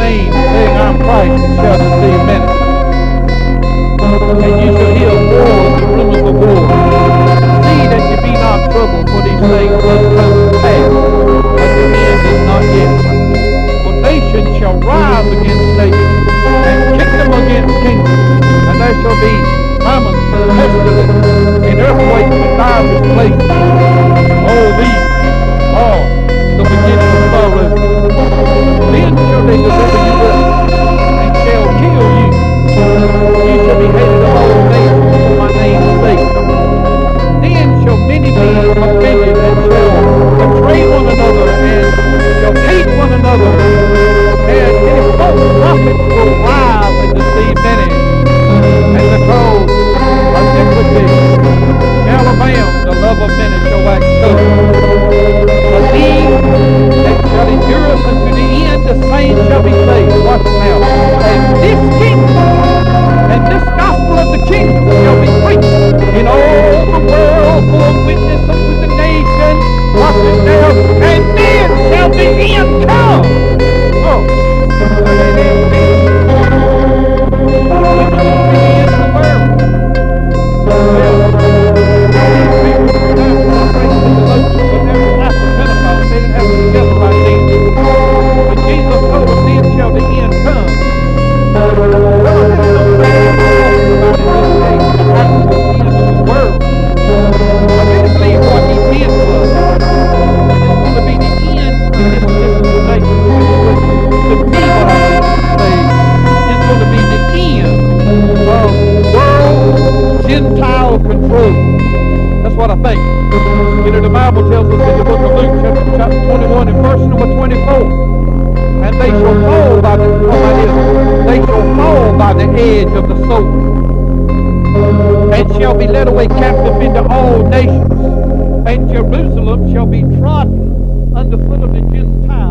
name, saying, I'm Christ, and shall deceive many. And you shall hear wars and rumors of war. See that you be not troubled, for these things must come to pass, but the end is not yet. For nation shall rise against nation, and kingdom against kingdom, and there shall be famine, pestilence, and earthquakes in divers places. All these are the beginning of sorrow. Then shall they deliver you up, and shall kill you. You shall be hated of all nations for my name's sake. Then shall many be offended, and shall betray one another, and shall hate one another. And many false prophets will rise and deceive many. And the cause of iniquity shall abound, the love of many shall wax cold. But these that shall endure unto the end, the same shall be saved. Watch now. And this kingdom, and this gospel of the kingdom shall be preached in all the world for a witness unto the nations. Watch it now. And then shall the end come. Oh. That's what I think. You know, the Bible tells us in the book of Luke, chapter 21, and verse number 24, and they shall fall by the edge of the sword, and shall be led away captive into all nations, and Jerusalem shall be trodden under foot of the Gentiles.